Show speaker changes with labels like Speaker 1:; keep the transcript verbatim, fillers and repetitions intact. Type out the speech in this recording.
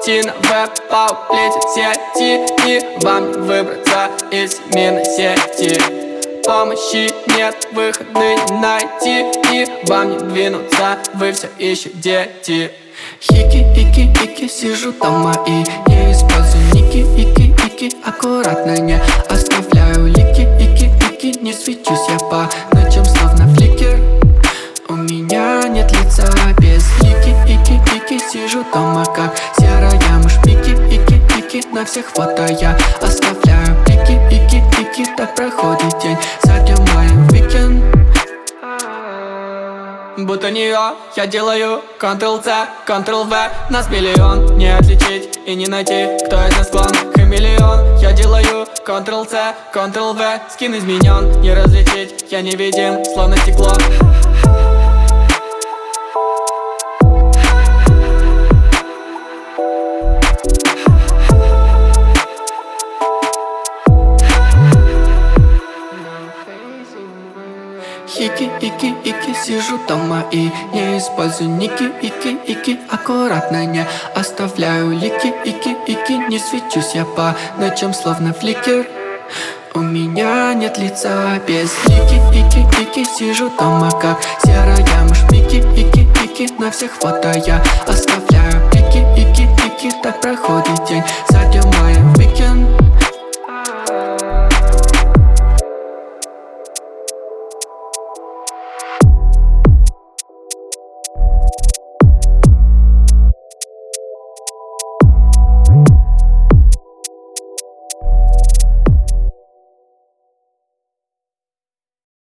Speaker 1: паутина, веб-пау плетит сети, и вам не выбраться из семейной сети. Помощи нет, выхода не найти, и вам не двинуться, вы все еще дети. Хики-ики-ики, сижу дома и не использую ники, ики-ики, аккуратно не оставляю лики, ики-ики, не свечусь я по ночам словно фликер. У меня нет лица без лики, ики-ики, сижу дома как серая мышь, пики, ики-ики, на всех фото я оставляю пики, ики-ики, так проходит день, за днем моим уикенд. Будто нее я делаю контрол-C, контрол-V. Нас миллион, не отличить и не найти, кто из нас клон. Хамелеон, я делаю контрол-C, контрол-V. Скин изменен, не различить, я невидим, словно стекло. Хики-ики-ики, сижу дома и не использую ники, ики-ики, аккуратно не оставляю лики, ики-ики, не свечусь я по ночам словно фликер. У меня нет лица без лики, ики-ики, сижу дома как серая мышь, пики, ики-ики, на всех фото я оставляю пики, ики-ики, так проходит день.